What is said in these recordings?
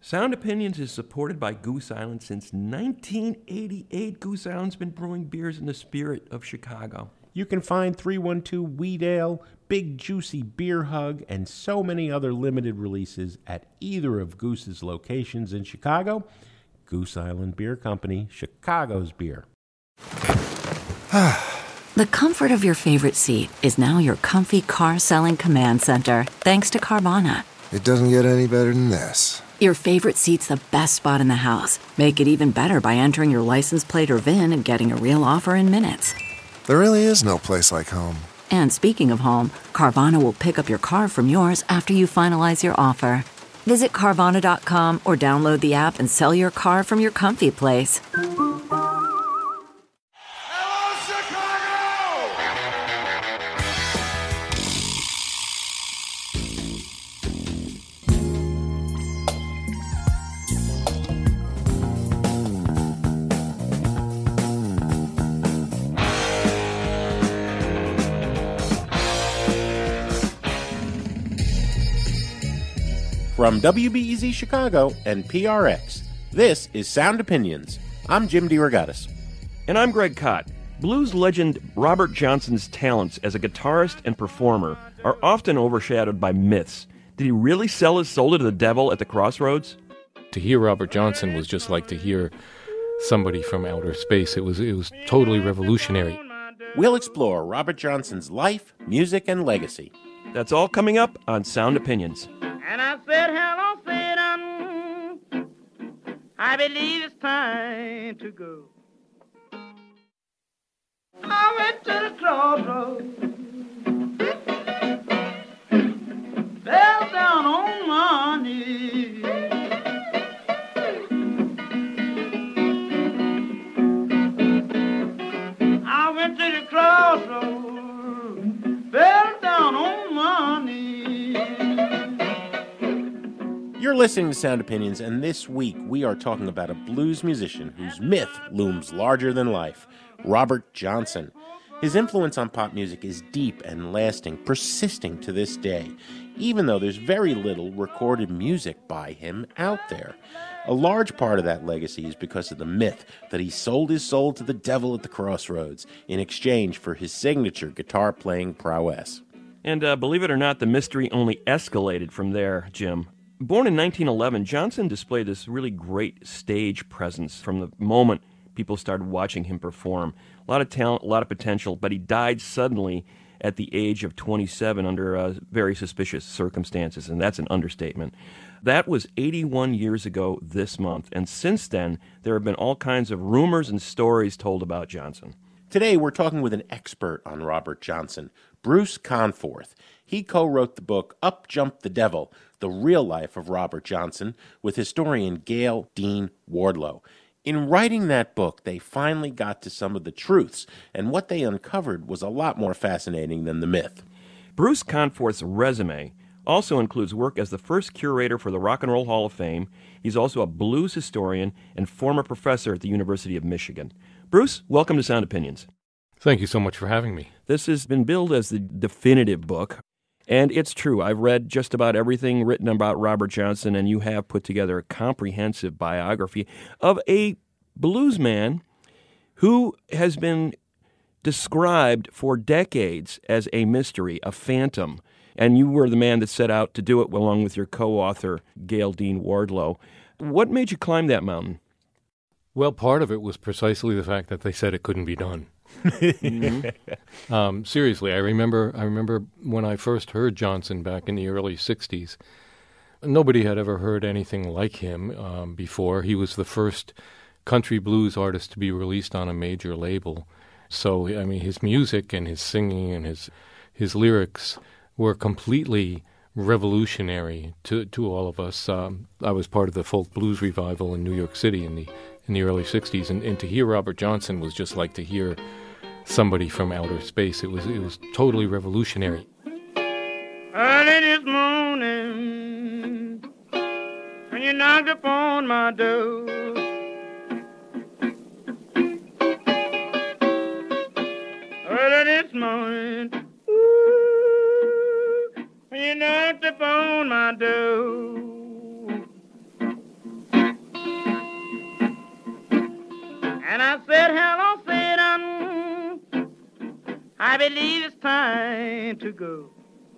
Sound Opinions is supported by Goose Island since 1988. Goose Island's been brewing beers in the spirit of Chicago. You can find 312 Wheat Ale, Big Juicy Beer Hug, and so many other limited releases at either of Goose's locations in Chicago. Goose Island Beer Company, Chicago's beer. The comfort of your favorite seat is now your comfy car-selling command center, thanks to Carvana. It doesn't get any better than this. Your favorite seat's the best spot in the house. Make it even better by entering your license plate or VIN and getting a real offer in minutes. There really is no place like home. And speaking of home, Carvana will pick up your car from yours after you finalize your offer. Visit Carvana.com or download the app and sell your car from your comfy place. From WBEZ Chicago and PRX, this is Sound Opinions. I'm Jim DeRogatis. And I'm Greg Kot. Blues legend Robert Johnson's talents as a guitarist and performer are often overshadowed by myths. Did he really sell his soul to the devil at the crossroads? To hear Robert Johnson was just like to hear somebody from outer space. It was totally revolutionary. We'll explore Robert Johnson's life, music, and legacy. That's all coming up on Sound Opinions. And I said, hello, Satan, I believe it's time to go. I went to the crossroads, fell down on my knees. I went to the crossroads, fell down on my knees. You're listening to Sound Opinions, and this week we are talking about a blues musician whose myth looms larger than life, Robert Johnson. His influence on pop music is deep and lasting, persisting to this day, even though there's very little recorded music by him out there. A large part of that legacy is because of the myth that he sold his soul to the devil at the crossroads in exchange for his signature guitar-playing prowess. And believe it or not, the mystery only escalated from there, Jim. Born in 1911, Johnson displayed this really great stage presence from the moment people started watching him perform. A lot of talent, a lot of potential, but he died suddenly at the age of 27 under very suspicious circumstances, and that's an understatement. That was 81 years ago this month, and since then, there have been all kinds of rumors and stories told about Johnson. Today, we're talking with an expert on Robert Johnson, Bruce Conforth. He co-wrote the book Up Jumped the Devil, The Real Life of Robert Johnson, with historian Gayle Dean Wardlow. In writing that book, they finally got to some of the truths, and what they uncovered was a lot more fascinating than the myth. Bruce Conforth's resume also includes work as the first curator for the Rock and Roll Hall of Fame. He's also a blues historian and former professor at the University of Michigan. Bruce, welcome to Sound Opinions. Thank you so much for having me. This has been billed as the definitive book, and it's true. I've read just about everything written about Robert Johnson, and you have put together a comprehensive biography of a blues man who has been described for decades as a mystery, a phantom, and you were the man that set out to do it along with your co-author, Gayle Dean Wardlow. What made you climb that mountain? Well, part of it was precisely the fact that they said it couldn't be done. Seriously, I remember when I first heard Johnson back in the early 60s. Nobody had ever heard anything like him before. He was the first country blues artist to be released on a major label. So, I mean, his music and his singing and his lyrics were completely revolutionary to all of us. I was part of the folk blues revival in New York City in the early 60s, and to hear Robert Johnson was just like to hear somebody from outer space. It was totally revolutionary. Early this morning, when you knocked upon my door, early this morning, ooh, when you knocked upon my door, And I said, hello, Satan, I believe it's time to go.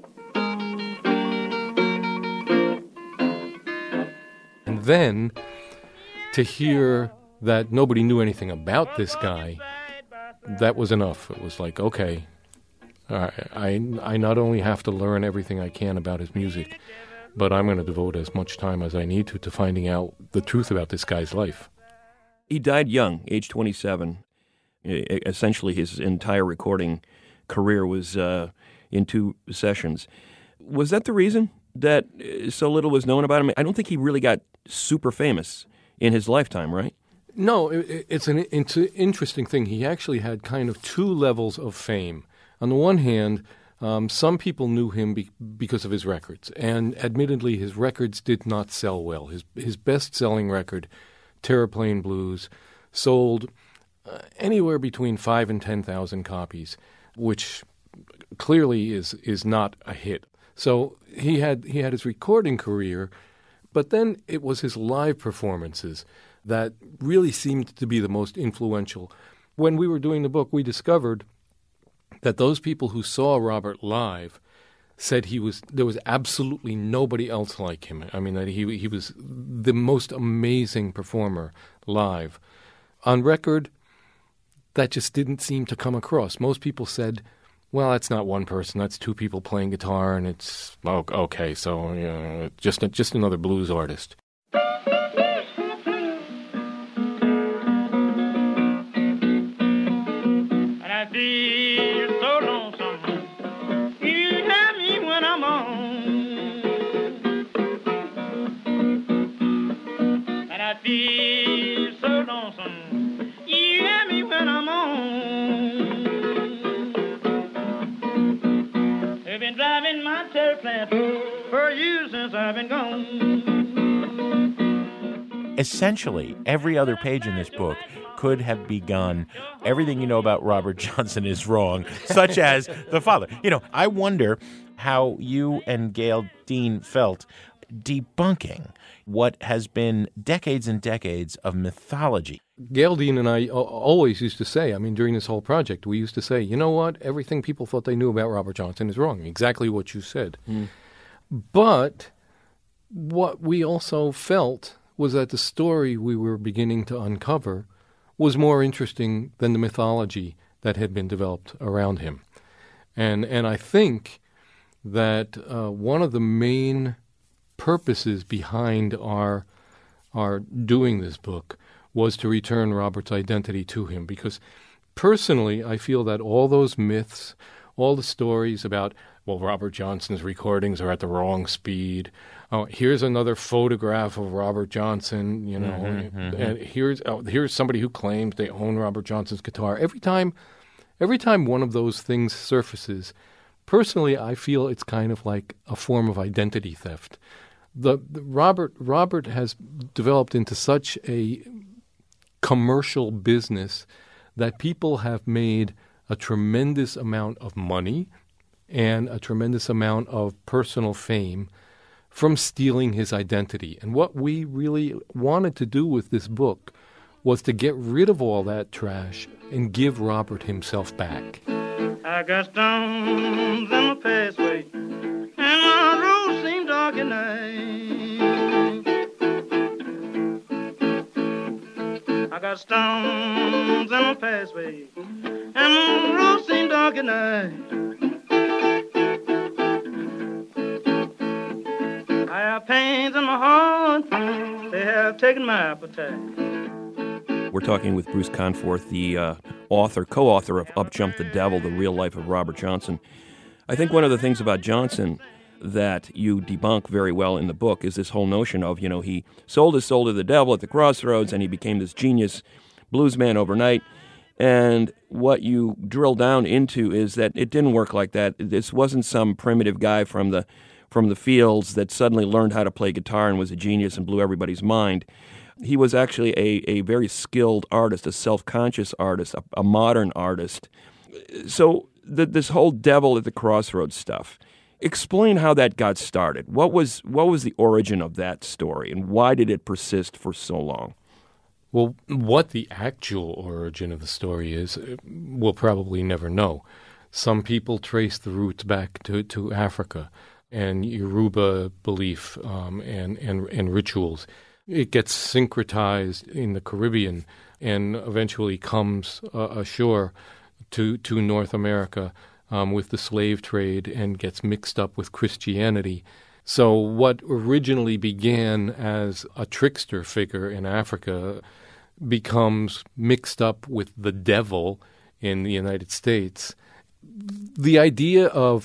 And then to hear that nobody knew anything about this guy, that was enough. It was like, okay, I not only have to learn everything I can about his music, but I'm going to devote as much time as I need to finding out the truth about this guy's life. He died young, age 27. Essentially, his entire recording career was in 2 sessions. Was that the reason that so little was known about him? I don't think he really got super famous in his lifetime, right? No, it's an interesting thing. He actually had kind of 2 levels of fame. On the one hand, some people knew him because of his records, and admittedly, his records did not sell well. His best-selling record, Terraplane Blues, sold anywhere between 5,000 and 10,000 copies, which clearly is not a hit. So he had his recording career, but then it was his live performances that really seemed to be the most influential. When we were doing the book, we discovered that those people who saw Robert live said there was absolutely nobody else like him. I mean, that he was the most amazing performer live. On record, that just didn't seem to come across. Most people said, well, that's not one person, that's 2 people playing guitar, and it's, okay, so just another blues artist. And I feel so lonesome, you have me when I'm on. And I feel so lonesome, you have me when I'm on. They've been driving my terraplan for you since I've been gone. Essentially, every other page in this book could have begun, everything you know about Robert Johnson is wrong, such as the father. I wonder how you and Gayle Dean felt debunking what has been decades and decades of mythology. Gayle Dean and I always used to say, during this whole project, we used to say, you know what, everything people thought they knew about Robert Johnson is wrong, exactly what you said. But what we also felt was that the story we were beginning to uncover was more interesting than the mythology that had been developed around him. And I think that one of the main purposes behind our doing this book was to return Robert's identity to him, because personally I feel that all those myths, all the stories about, Robert Johnson's recordings are at the wrong speed. Oh, here's another photograph of Robert Johnson, and here's somebody who claims they own Robert Johnson's guitar. Every time one of those things surfaces, personally I feel it's kind of like a form of identity theft. Robert has developed into such a commercial business that people have made a tremendous amount of money and a tremendous amount of personal fame from stealing his identity. And what we really wanted to do with this book was to get rid of all that trash and give Robert himself back. I got stones in my pathway, and my road seemed dark at night. I got stones in my pathway, and my road seemed dark at night. I have pains in my heart, they have taken my appetite. We're talking with Bruce Conforth, the co-author of Up Jumped the Devil, The Real Life of Robert Johnson. I think one of the things about Johnson that you debunk very well in the book is this whole notion of, he sold his soul to the devil at the crossroads and he became this genius bluesman overnight. And what you drill down into is that it didn't work like that. This wasn't some primitive guy from the fields that suddenly learned how to play guitar and was a genius and blew everybody's mind. He was actually a very skilled artist, a self-conscious artist, a modern artist. So this whole devil at the crossroads stuff, explain how that got started. What was the origin of that story, and why did it persist for so long? Well, what the actual origin of the story is, we'll probably never know. Some people trace the roots back to Africa and Yoruba belief and rituals. It gets syncretized in the Caribbean and eventually comes ashore to North America with the slave trade and gets mixed up with Christianity. So what originally began as a trickster figure in Africa becomes mixed up with the devil in the United States. The idea of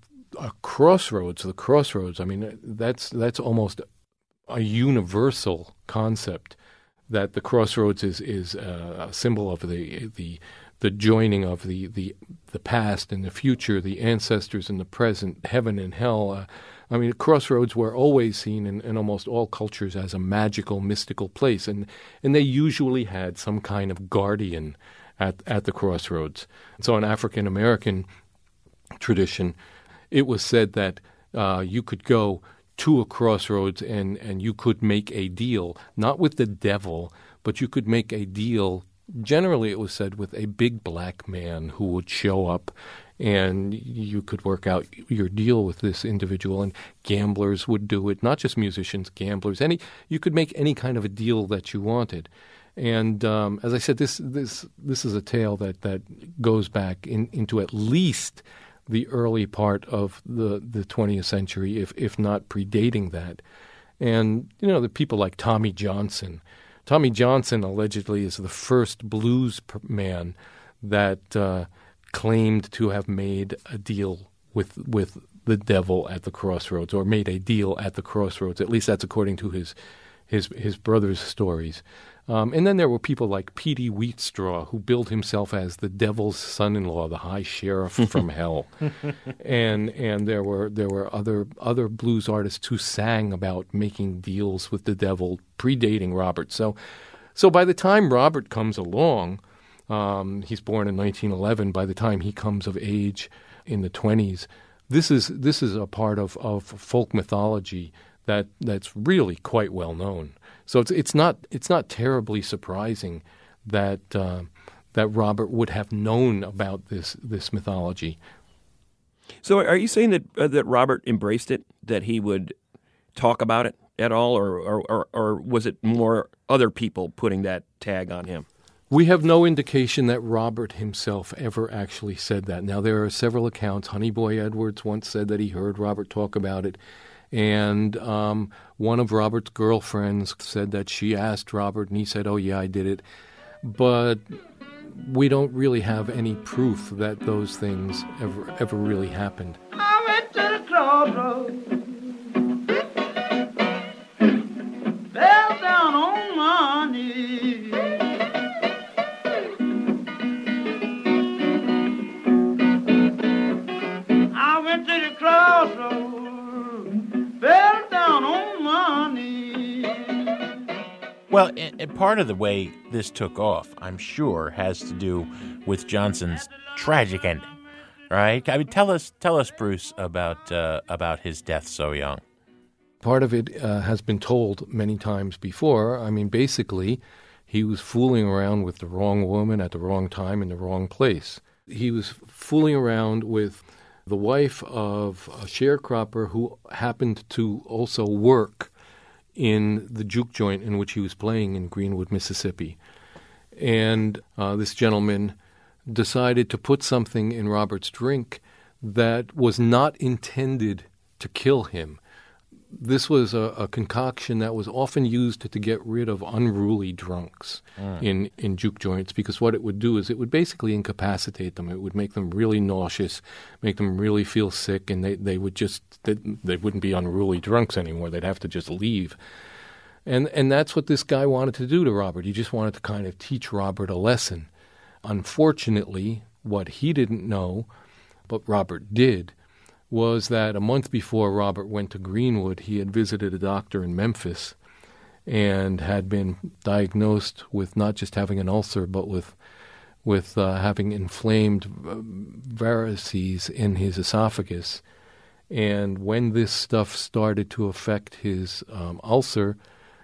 a crossroads, the crossroads, I mean, that's almost a universal concept, that the crossroads is a symbol of the joining of the past and the future, the ancestors and the present, heaven and hell. I mean, crossroads were always seen in almost all cultures as a magical, mystical place, and they usually had some kind of guardian at the crossroads. So in African American tradition, it was said that you could go to a crossroads and you could make a deal, not with the devil, but you could make a deal. Generally, it was said with a big black man who would show up, and you could work out your deal with this individual. And gamblers would do it, not just musicians, gamblers. You could make any kind of a deal that you wanted. And as I said, this is a tale that goes back into at least the early part of the 20th century, if not predating that. And, the people like Tommy Johnson. Tommy Johnson allegedly is the first blues man that claimed to have made a deal with the devil at the crossroads, or made a deal at the crossroads. At least that's according to his brother's stories. And then there were people like Petey Wheatstraw, who billed himself as the devil's son-in-law, the high sheriff from hell. And there were other blues artists who sang about making deals with the devil, predating Robert. So by the time Robert comes along, he's born in 1911. By the time he comes of age in the 20s, this is a part of folk mythology that's really quite well known. So it's not terribly surprising that Robert would have known about this mythology. So are you saying that Robert embraced it, that he would talk about it at all, or was it more other people putting that tag on him? We have no indication that Robert himself ever actually said that. Now, there are several accounts. Honey Boy Edwards once said that he heard Robert talk about it. And one of Robert's girlfriends said that she asked Robert, and he said, "Oh, yeah, I did it." But we don't really have any proof that those things ever really happened. I went to the crossroads, fell down on my knees. I went to the crossroads, fell down on my knees. Well, and part of the way this took off, I'm sure, has to do with Johnson's tragic ending, right? I mean, tell us, Bruce, about his death so young. Part of it has been told many times before. I mean, basically, he was fooling around with the wrong woman at the wrong time in the wrong place. He was fooling around with the wife of a sharecropper who happened to also work in the juke joint in which he was playing in Greenwood, Mississippi. And this gentleman decided to put something in Robert's drink that was not intended to kill him. This was a concoction that was often used to get rid of unruly drunks in juke joints, because what it would do is it would basically incapacitate them. It would make them really nauseous, make them really feel sick, and they wouldn't be unruly drunks anymore. They'd have to just leave. And that's what this guy wanted to do to Robert. He just wanted to kind of teach Robert a lesson. Unfortunately, what he didn't know, but Robert did, was that a month before Robert went to Greenwood, he had visited a doctor in Memphis and had been diagnosed with not just having an ulcer, but with having inflamed varices in his esophagus. And when this stuff started to affect his ulcer,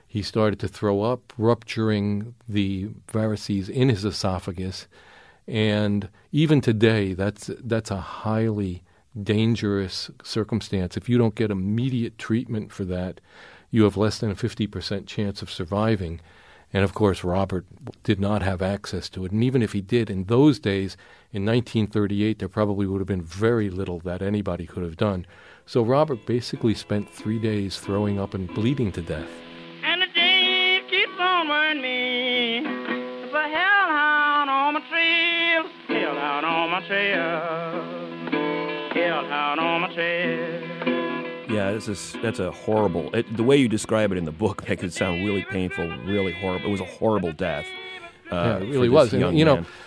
He started to throw up, rupturing the varices in his esophagus. And even today, that's a highly dangerous circumstance. If you don't get immediate treatment for that, you have less than a 50% chance of surviving. And of course, Robert did not have access to it. And even if he did, in those days, in 1938, there probably would have been very little that anybody could have done. So Robert basically spent 3 days throwing up and bleeding to death. And the day keeps on wearing me. It's a hellhound on my trail. Hellhound on my trail. Hellhound on my trail. Yeah, that's a horrible. The way you describe it in the book makes it sound really painful, really horrible. It was a horrible death. Yeah, it really was. And,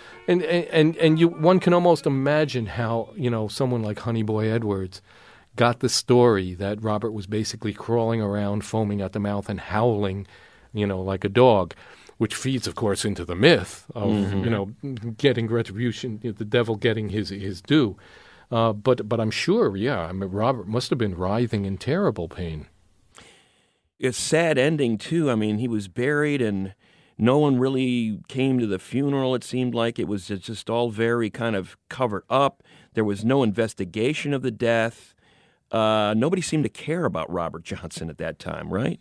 one can almost imagine how someone like Honey Boy Edwards got the story that Robert was basically crawling around, foaming at the mouth, and howling, like a dog, which feeds, of course, into the myth of getting retribution, the devil getting his due. But I'm sure, Robert must have been writhing in terrible pain. It's a sad ending, too. I mean, he was buried and no one really came to the funeral, it seemed like. It was just all very kind of covered up. There was no investigation of the death. Nobody seemed to care about Robert Johnson at that time, right?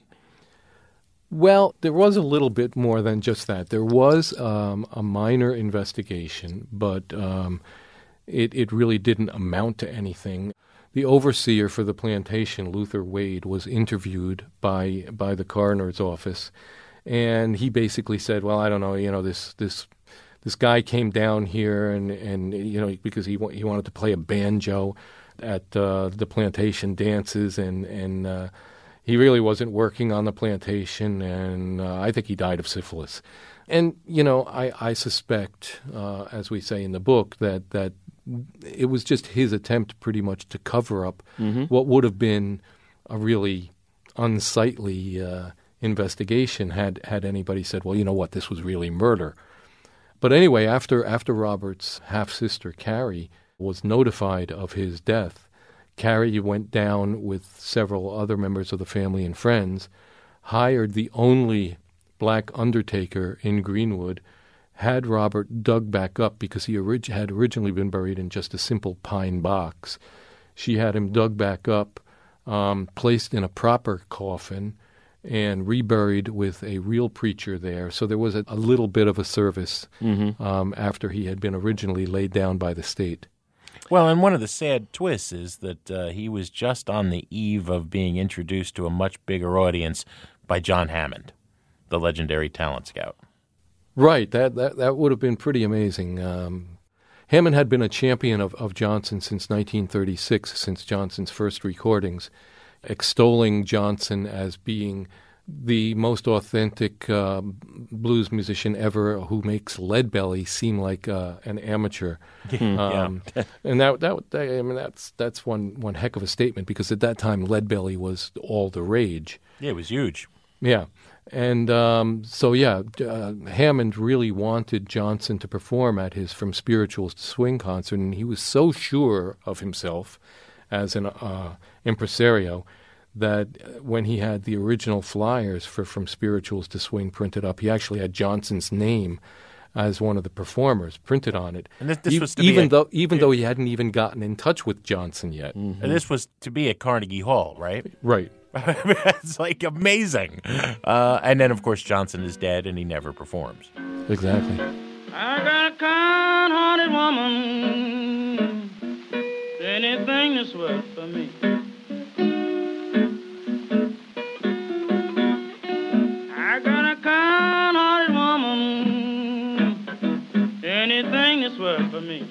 Well, there was a little bit more than just that. There was a minor investigation, but it really didn't amount to anything. The overseer for the plantation, Luther Wade, was interviewed by the coroner's office, and he basically said, "Well, I don't know, this guy came down here and because he wanted to play a banjo at the plantation dances, and he really wasn't working on the plantation, and I think he died of syphilis." And I suspect, as we say in the book, that it was just his attempt pretty much to cover up what would have been a really unsightly investigation had anybody said, well, you know what, this was really murder. But anyway, after Robert's half-sister, Carrie, was notified of his death, Carrie went down with several other members of the family and friends, hired the only black undertaker in Greenwood, had Robert dug back up because he had originally been buried in just a simple pine box. She had him dug back up, placed in a proper coffin, and reburied with a real preacher there. So there was a little bit of a service after he had been originally laid down by the state. Well, and one of the sad twists is that he was just on the eve of being introduced to a much bigger audience by John Hammond, the legendary talent scout. Right, that would have been pretty amazing. Hammond had been a champion of Johnson since 1936, since Johnson's first recordings, extolling Johnson as being the most authentic blues musician ever, who makes Leadbelly seem like an amateur. And that's one heck of a statement, because at that time Leadbelly was all the rage. Yeah, it was huge. Yeah. And Hammond really wanted Johnson to perform at his From Spirituals to Swing concert, and he was so sure of himself as an impresario that when he had the original flyers for From Spirituals to Swing printed up, he actually had Johnson's name as one of the performers printed on it. And this was to even though he hadn't even gotten in touch with Johnson yet. Mm-hmm. And this was to be at Carnegie Hall, right? Right. It's like amazing. And then, of course, Johnson is dead and he never performs. Exactly. I got a kind-hearted woman, anything that's worth for me. I got a kind-hearted woman, anything that's worth for me.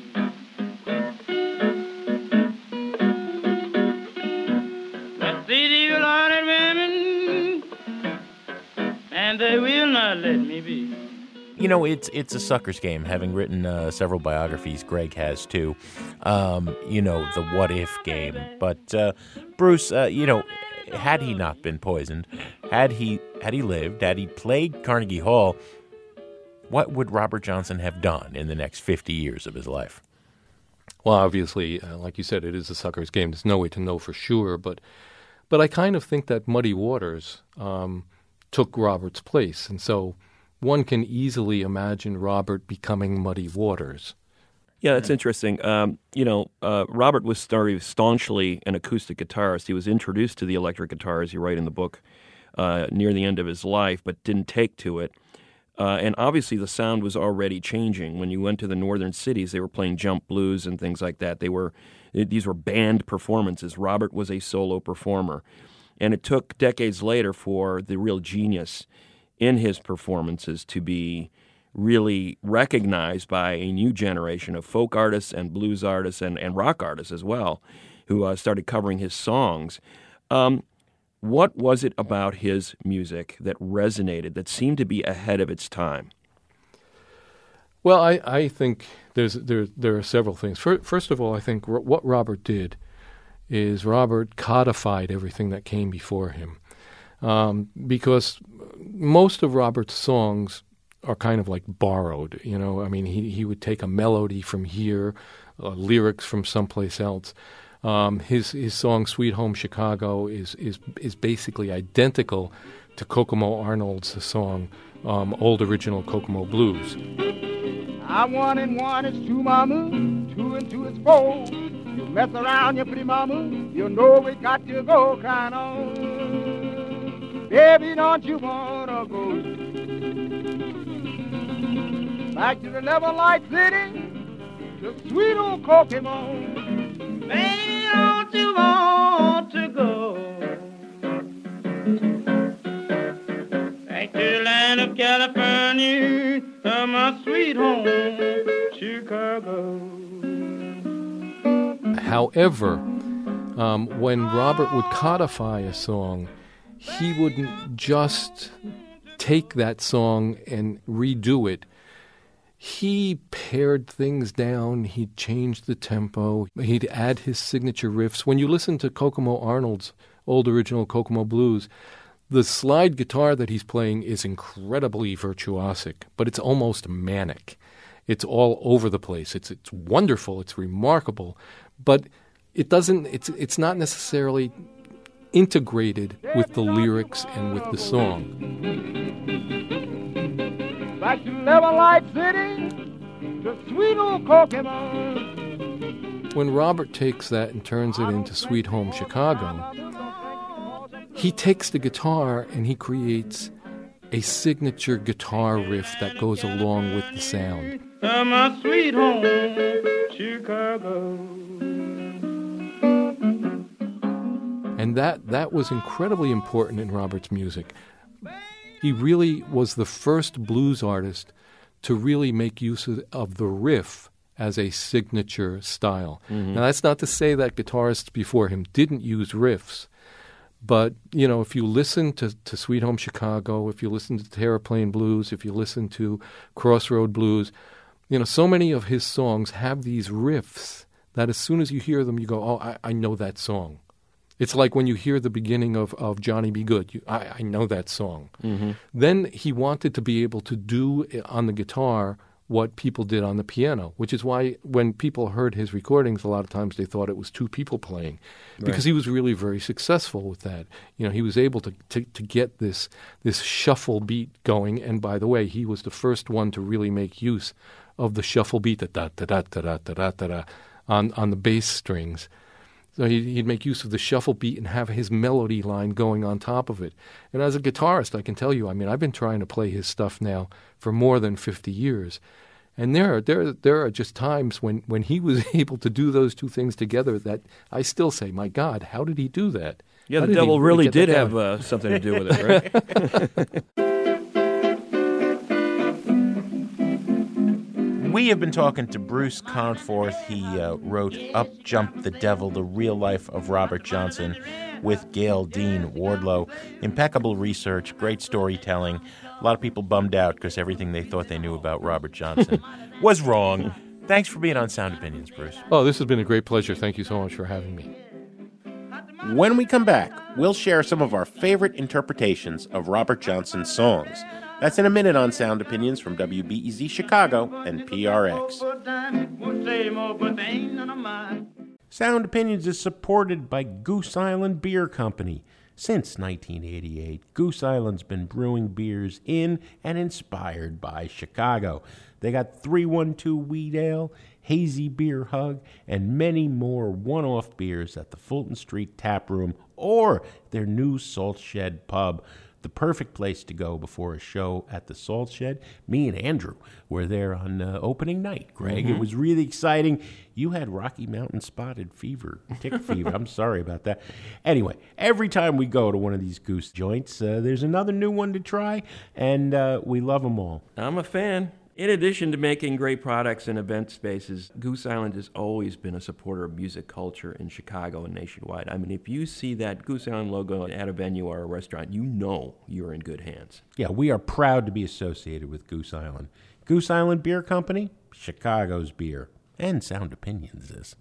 These evil-hearted women, and they will not let me be. You know, it's a sucker's game. Having written several biographies, Greg has too. The what if game. But Bruce, had he not been poisoned, had he lived, had he played Carnegie Hall, what would Robert Johnson have done in the next 50 years of his life? Well, obviously, like you said, it is a sucker's game. There's no way to know for sure, but I kind of think that Muddy Waters took Robert's place. And so one can easily imagine Robert becoming Muddy Waters. Yeah, that's interesting. Robert was staunchly an acoustic guitarist. He was introduced to the electric guitar, as you write in the book, near the end of his life, but didn't take to it. And obviously the sound was already changing. When you went to the northern cities, they were playing jump blues and things like that. These were band performances. Robert was a solo performer. And it took decades later for the real genius in his performances to be really recognized by a new generation of folk artists and blues artists and rock artists as well, who started covering his songs. What was it about his music that resonated, that seemed to be ahead of its time? Well, I think there are several things. First of all, I think what Robert did is Robert codified everything that came before him, because most of Robert's songs are kind of like borrowed. I mean, he would take a melody from here, lyrics from someplace else. His song "Sweet Home Chicago" is basically identical to Kokomo Arnold's song "Old Original Kokomo Blues." I 1 and 1 is 2, mama. 2 and 2 is 4. You mess around, you pretty mama. You know we got to go kind of. Baby, don't you wanna go back to the Never Light City, the sweet old Kokomo? Baby, don't you want to go back to the land of California, to my sweet home, Chicago? However, when Robert would codify a song, he wouldn't just take that song and redo it. He pared things down. He'd change the tempo. He'd add his signature riffs. When you listen to Kokomo Arnold's Old Original Kokomo Blues, the slide guitar that he's playing is incredibly virtuosic, but it's almost manic. It's all over the place. It's wonderful. It's remarkable, but it's not necessarily integrated with the lyrics and with the song. Back to Never Light City, the sweet old Kokomo. When Robert takes that and turns it into Sweet Home Chicago, he takes the guitar and he creates a signature guitar riff that goes along with the sound. My sweet home, Chicago. And that was incredibly important in Robert's music. He really was the first blues artist to really make use of the riff as a signature style. Mm-hmm. Now, that's not to say that guitarists before him didn't use riffs, but, if you listen to Sweet Home Chicago, if you listen to Terraplane Blues, if you listen to Crossroad Blues, so many of his songs have these riffs that as soon as you hear them, you go, oh, I know that song. It's like when you hear the beginning of Johnny Be Good. I know that song. Mm-hmm. Then he wanted to be able to do on the guitar what people did on the piano, which is why when people heard his recordings, a lot of times they thought it was two people playing, because he was really very successful with that. He was able to get this shuffle beat going. And by the way, he was the first one to really make use of the shuffle beat, on the bass strings. So he'd make use of the shuffle beat and have his melody line going on top of it. And as a guitarist, I can tell you, I've been trying to play his stuff now for more than 50 years. And there are just times when he was able to do those two things together that I still say, my God, how did he do that? Yeah, the devil really did have something to do with it, right? We have been talking to Bruce Conforth. He wrote Up Jumped the Devil, The Real Life of Robert Johnson, with Gail Dean Wardlow. Impeccable research, great storytelling. A lot of people bummed out because everything they thought they knew about Robert Johnson was wrong. Thanks for being on Sound Opinions, Bruce. Oh, this has been a great pleasure. Thank you so much for having me. When we come back, we'll share some of our favorite interpretations of Robert Johnson's songs. That's in a minute on Sound Opinions from WBEZ Chicago and PRX. Sound Opinions is supported by Goose Island Beer Company, Since 1988, Goose Island's been brewing beers in and inspired by Chicago. They got 312 Wheat Ale, Hazy Beer Hug, and many more one-off beers at the Fulton Street Tap Room or their new Salt Shed Pub. The perfect place to go before a show at the Salt Shed. Me and Andrew were there on opening night, Greg. It was really exciting. You had Rocky Mountain spotted fever, tick fever. I'm sorry about that. Anyway, every time we go to one of these Goose joints, there's another new one to try, and we love them all. I'm a fan. In addition to making great products and event spaces, Goose Island has always been a supporter of music culture in Chicago and nationwide. I mean, if you see that Goose Island logo at a venue or a restaurant, you know you're in good hands. Yeah, we are proud to be associated with Goose Island. Goose Island Beer Company, Chicago's beer. And Sound Opinions is.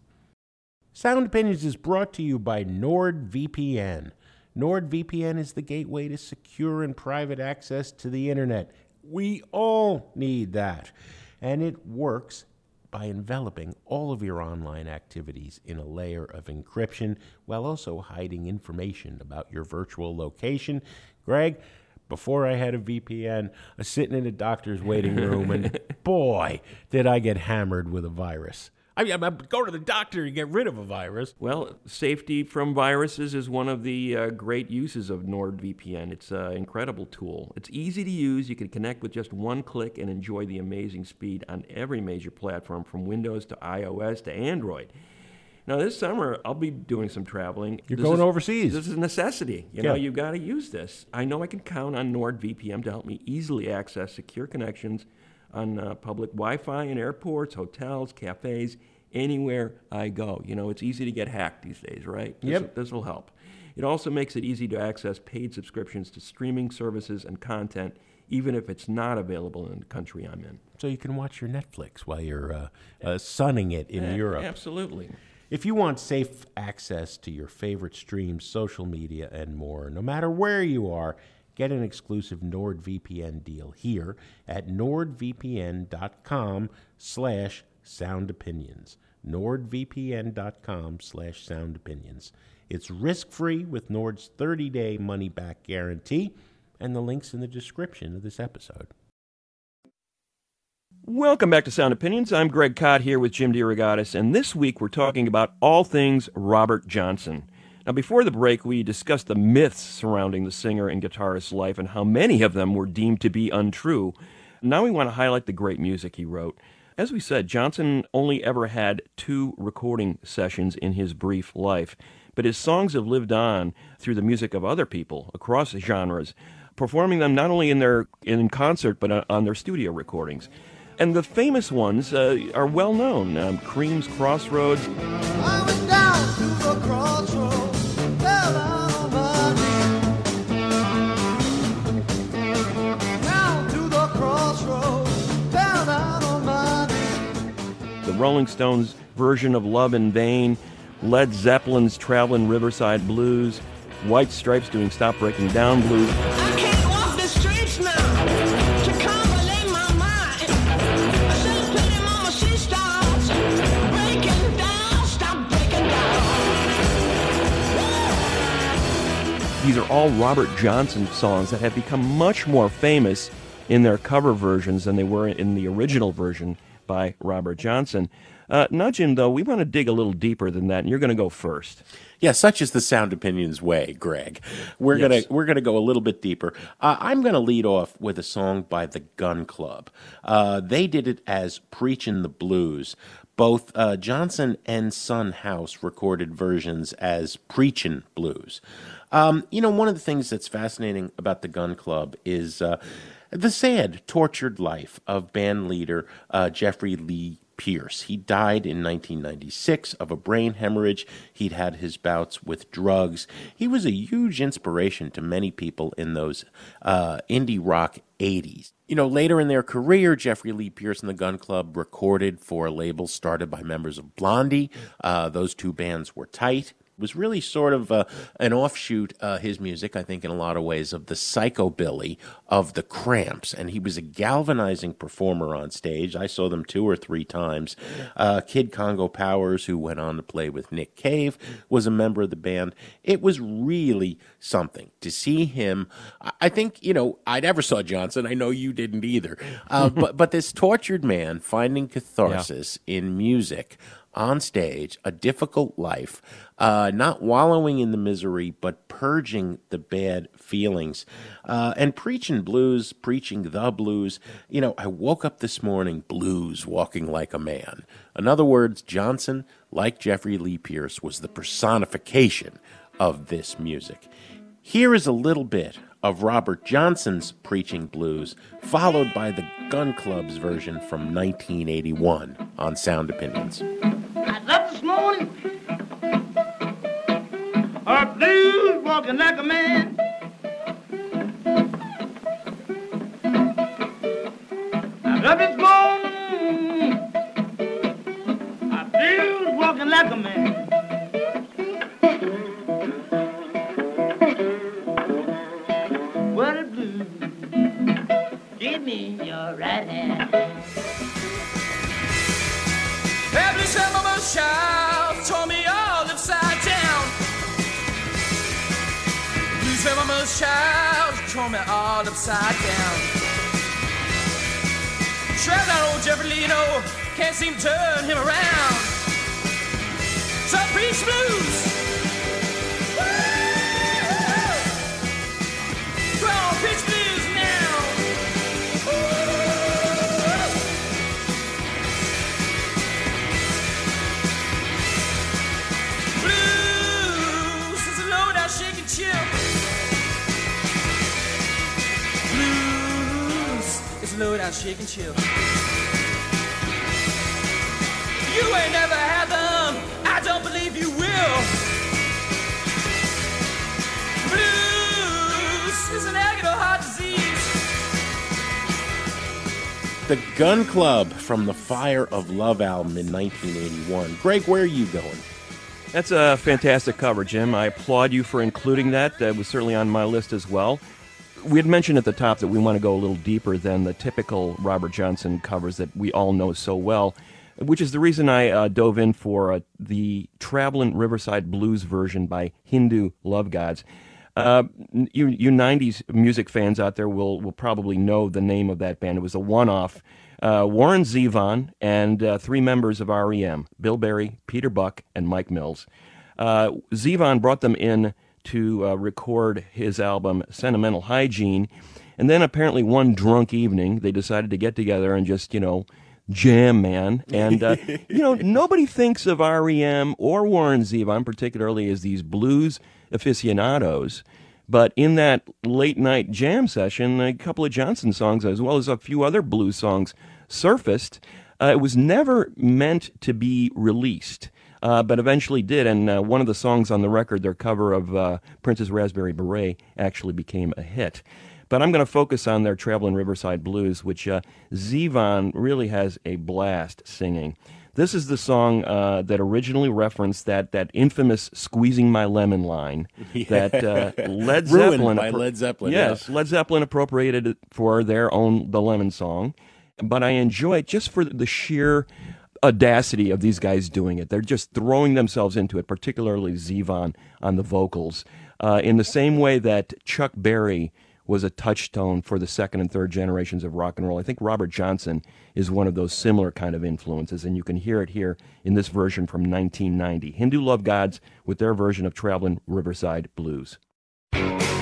Sound Opinions is brought to you by NordVPN. NordVPN is the gateway to secure and private access to the internet. We all need that. And it works by enveloping all of your online activities in a layer of encryption while also hiding information about your virtual location. Greg, before I had a VPN, I was sitting in a doctor's waiting room, and boy, did I get hammered with a virus. I mean, I'm go to the doctor and get rid of a virus. Well, safety from viruses is one of the great uses of NordVPN. It's an incredible tool. It's easy to use. You can connect with just one click and enjoy the amazing speed on every major platform, from Windows to iOS to Android. Now, this summer, I'll be doing some traveling. You're going overseas. This is a necessity. You know, you've got to use this. I know I can count on NordVPN to help me easily access secure connections on public Wi-Fi in airports, hotels, cafes, anywhere I go. You know, it's easy to get hacked these days, right? This will help. It also makes it easy to access paid subscriptions to streaming services and content, even if it's not available in the country I'm in. So you can watch your Netflix while you're sunning it in Europe. Absolutely. If you want safe access to your favorite streams, social media, and more, no matter where you are, get an exclusive NordVPN deal here at nordvpn.com/soundopinions. nordvpn.com/soundopinions. It's risk-free with Nord's 30-day money-back guarantee, and the link's in the description of this episode. Welcome back to Sound Opinions. I'm Greg Kot here with Jim DeRogatis, and this week we're talking about all things Robert Johnson. Now, before the break, we discussed the myths surrounding the singer and guitarist's life and how many of them were deemed to be untrue. Now we want to highlight the great music he wrote. As we said, Johnson only ever had 2 recording sessions in his brief life, but his songs have lived on through the music of other people across genres, performing them not only in concert but on their studio recordings. And the famous ones are well known. Cream's Crossroads. I went down to the crossroads, fell down on my knees. Down to the crossroads, fell down on my knees. The Rolling Stones' version of Love in Vain, Led Zeppelin's Travelin' Riverside Blues, White Stripes doing Stop Breaking Down Blues. I can't walk the streets now to convolate my mind. I said, pretty mama, she starts breaking down, stop breaking down. These are all Robert Johnson songs that have become much more famous in their cover versions than they were in the original version by Robert Johnson. Now, Jim, though, we want to dig a little deeper than that, and you're going to go first. Yeah, such is the Sound Opinions way, Greg. We're gonna go a little bit deeper. I'm gonna lead off with a song by the Gun Club. They did it as "Preachin' the Blues." Both Johnson and Son House recorded versions as "Preachin' Blues." You know, one of the things that's fascinating about the Gun Club is the sad, tortured life of band leader Jeffrey Lee Pierce. He died in 1996 of a brain hemorrhage. He'd had his bouts with drugs. He was a huge inspiration to many people in those indie rock 80s. You know, later in their career, Jeffrey Lee Pierce and the Gun Club recorded for a label started by members of Blondie. Those 2 bands were tight. was really sort of an offshoot, his music, I think, in a lot of ways, of the psychobilly of the Cramps. And he was a galvanizing performer on stage. I saw them 2 or 3 times. Kid Congo Powers, who went on to play with Nick Cave, was a member of the band. It was really something to see him. I think, I never saw Johnson. I know you didn't either. But this tortured man finding catharsis in music on stage, a difficult life, not wallowing in the misery, but purging the bad feelings, and preaching the blues. I woke up this morning blues, walking like a man. In other words, Johnson, like Jeffrey Lee Pierce, was the personification of this music. Here is a little bit of Robert Johnson's Preaching Blues, followed by the Gun Club's version from 1981 on Sound Opinions. I was up this morning, blues, walking like a man. I was up this morning, blues, walking like a man. What a blues, give me your right hand. Every time I'm a child, tore me all upside down. Blues when I'm a child, tore me all upside down. Trapped down old Jeffrey Lino, can't seem to turn him around. So I preach blues. Come on, preach blues now. Blues is a low-down shake and chill. Blues is a low-down shake and chill. You ain't never had them, I don't believe you will. Blues is an agony heart disease. The Gun Club from the Fire of Love album in 1981. Greg, where are you going? That's a fantastic cover, Jim. I applaud you for including that. That was certainly on my list as well. We had mentioned at the top that we want to go a little deeper than the typical Robert Johnson covers that we all know so well, which is the reason I dove in for the Travelin' Riverside Blues version by Hindu Love Gods. You 90s music fans out there will probably know the name of that band. It was a one-off. Warren Zevon and 3 members of R.E.M., Bill Berry, Peter Buck, and Mike Mills. Zevon brought them in to record his album Sentimental Hygiene, and then apparently one drunk evening they decided to get together and just, jam, man. And, nobody thinks of R.E.M. or Warren Zevon particularly as these blues aficionados. But in that late-night jam session, a couple of Johnson songs, as well as a few other blues songs, surfaced. It was never meant to be released, but eventually did. And one of the songs on the record, their cover of Prince's Raspberry Beret, actually became a hit. But I'm going to focus on their Travelin' Riverside Blues, which Zevon really has a blast singing. This is the song that originally referenced that infamous "Squeezing My Lemon" line that Led Zeppelin ruined by Led Zeppelin. Yes, Led Zeppelin appropriated it for their own "The Lemon Song," but I enjoy it just for the sheer audacity of these guys doing it. They're just throwing themselves into it, particularly Zevon on the vocals, in the same way that Chuck Berry was a touchstone for the second and third generations of rock and roll. I think Robert Johnson is one of those similar kind of influences, and you can hear it here in this version from 1990. Hindu Love Gods with their version of Travelin' Riverside Blues. If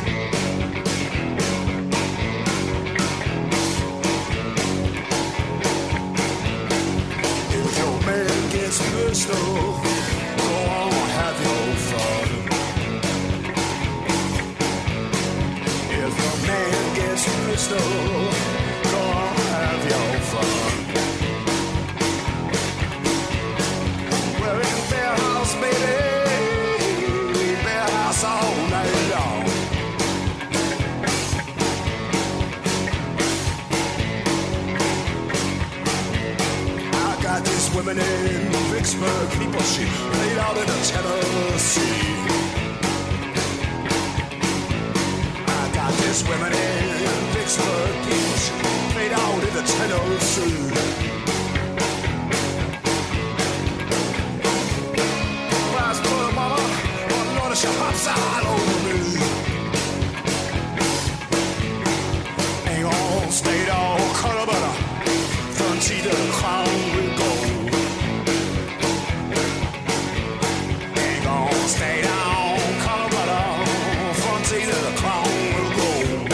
your man gets pistol, go on, have your fun. If your man gets pistol, go on, have your fun. We're in Bear House, baby, Bear House all night long. I got this women in Vicksburg, people she played out in the Tennessee. I got this women in Vicksburg, people she played out in the Tennessee. Rise, poor mama, oh Lord, she hops all over me. Ain't gonna stay all color, but front seat of the crown will go. Ain't gonna stay down color, but front seat of the crown will go.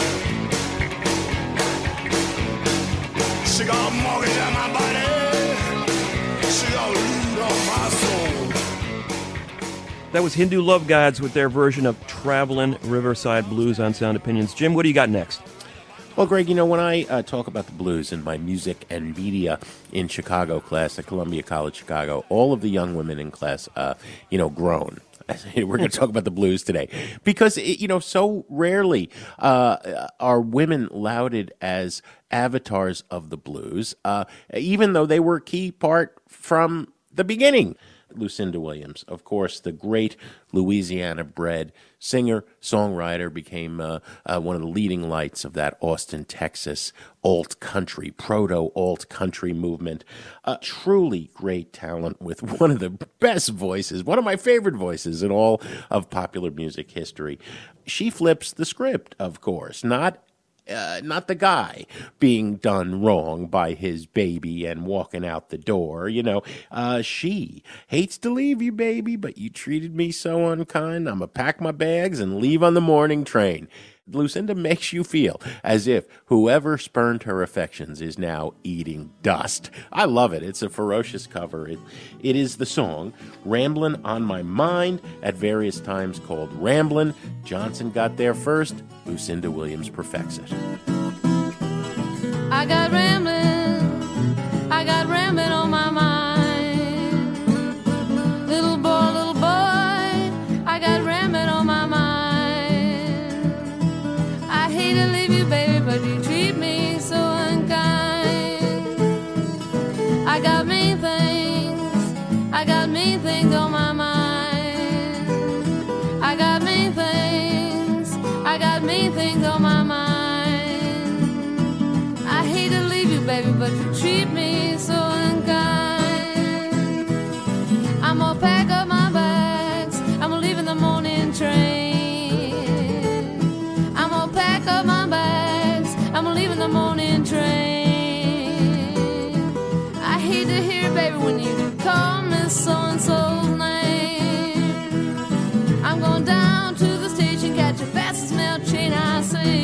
She got a mortgage on my body, she got a lead on my soul. That was Hindu Love Gods with their version of Travelin' Riverside Blues on Sound Opinions. Jim, what do you got next? Well, Greg, you know, when I talk about the blues in my music and media in Chicago class at Columbia College Chicago, all of the young women in class, groan. We're going to talk about the blues today because, so rarely are women lauded as avatars of the blues, even though they were a key part from the beginning. Lucinda Williams, of course, the great Louisiana-bred singer, songwriter, became one of the leading lights of that Austin, Texas alt-country, proto-alt-country movement. A truly great talent with one of the best voices, one of my favorite voices in all of popular music history. She flips the script, of course, not the guy being done wrong by his baby and walking out the door. She hates to leave you, baby, but you treated me so unkind. I'm going to pack my bags and leave on the morning train. Lucinda makes you feel as if whoever spurned her affections is now eating dust. I love it. It's a ferocious cover. It is the song Ramblin' on My Mind, at various times called Ramblin'. Johnson got there first. Lucinda Williams perfects it. I got ramblin' on my mind. Little boy, I got ramblin' on my mind. I hate to leave you, baby, but you treat me so unkind. I got mean things on my mind. I got mean things on my mind. I hate to leave you, baby, but you treat me so unkind. I'm gonna pack up my bags, I'm gonna leave in the morning train. I'm gonna pack up my bags, I'm gonna leave in the morning train. I hate to hear, baby, when you call me so-and-so's name. I'm going down to the station, catch a fastest mail train I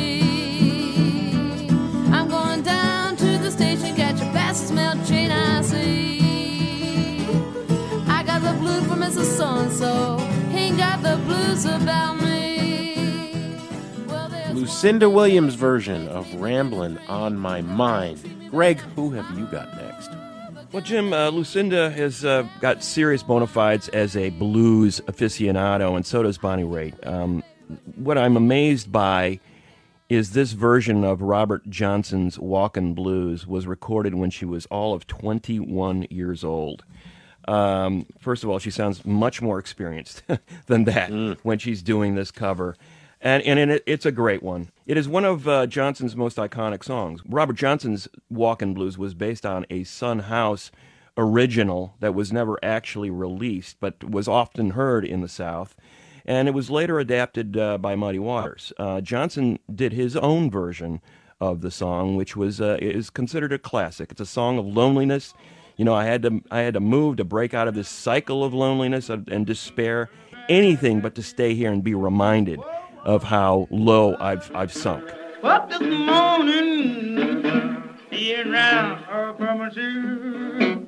see. I'm going down to the station, catch a fastest mail train I see. I got the blues for Mrs. So-and-so, he ain't got the blues about me. Lucinda Williams' version of Ramblin' on My Mind. Greg, who have you got next? Well, Jim, Lucinda has got serious bona fides as a blues aficionado, and so does Bonnie Raitt. What I'm amazed by is this version of Robert Johnson's Walkin' Blues was recorded when she was all of 21 years old. First of all, she sounds much more experienced than that when she's doing this cover. And it's a great one. It is one of Johnson's most iconic songs. Robert Johnson's Walkin' Blues was based on a Son House original that was never actually released, but was often heard in the South. And it was later adapted by Muddy Waters. Johnson did his own version of the song, which is considered a classic. It's a song of loneliness. I had to move to break out of this cycle of loneliness and despair. Anything but to stay here and be reminded of how low I've sunk. Up this morning, being round her promises.